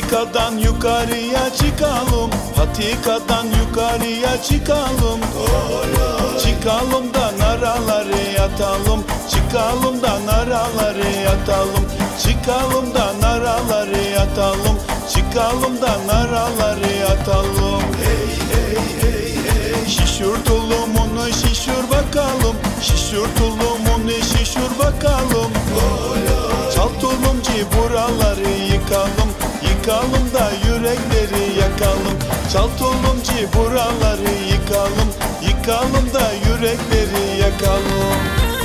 Patikadan yukarıya çıkalım, patikadan yukarıya çıkalım. Çıkalım da naraları yatalım, çıkalım da naraları yatalım. Çıkalım da naraları yatalım, çıkalım da naraları yatalım. Hey hey hey hey. Şişür tulumunu şişür bakalım, şişür tulumunu şişür bakalım. Çal tulumcu buraları yıkalım, yıkalım da yürekleri yakalım. Çal tulumcu buraları yıkalım, yıkalım da yürekleri yakalım.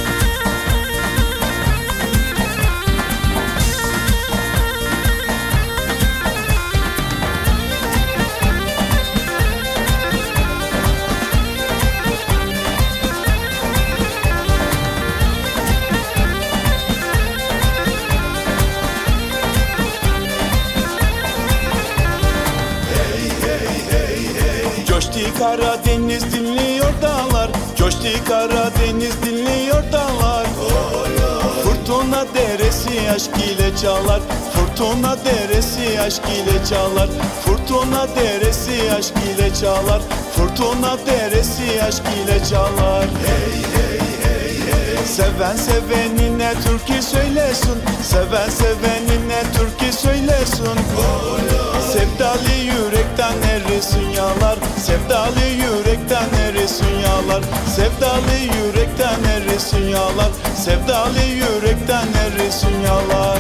Coştu Karadeniz dinliyor dağlar, coştu Karadeniz dinliyor dağlar. Fırtına deresi aşk ile çalar, fırtına deresi aşk ile çalar. Fırtına deresi aşk ile çalar, fırtına deresi aşk ile çalar. Hey hey hey hey. Seven sevenine türkü söylesin, seven sevenine türkü söylesin. Sevdalı yürekten erisin yağlar, sevdalı yürekten erisin yağlar. Sevdalı yürekten erisin yağlar, sevdalı yürekten erisin yağlar.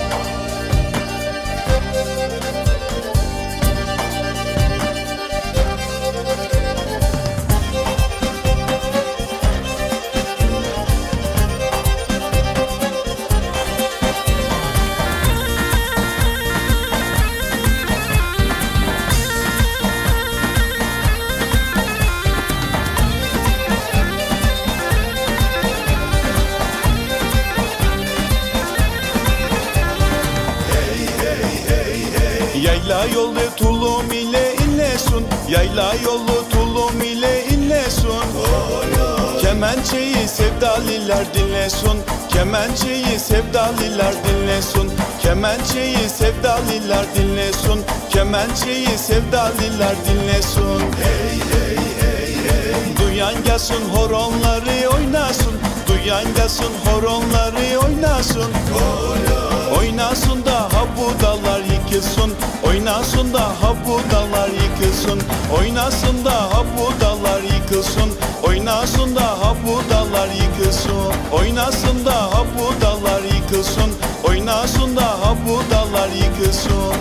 Yayla yolu tulum ile inlesun, yayla yolu tulum ile inlesun. Kemençeyi sevdaliler dinlesun, kemençeyi sevdaliler dinlesun. Kemençeyi sevdaliler dinlesun, kemençeyi sevdaliler dinlesun. Hey hey hey hey. Duyan gelsin horonları oynasın, duyan gelsin horonları oynasın. Oynasın da ha bu dallar yıkılsın, oynasın da ha bu dallar yıkılsın. Oynasın da ha bu dallar yıkılsın, oynasın da ha bu dallar yıkılsın. Oynasın da ha bu dallar yıkılsın, oynasın da ha bu dallar yıkılsın.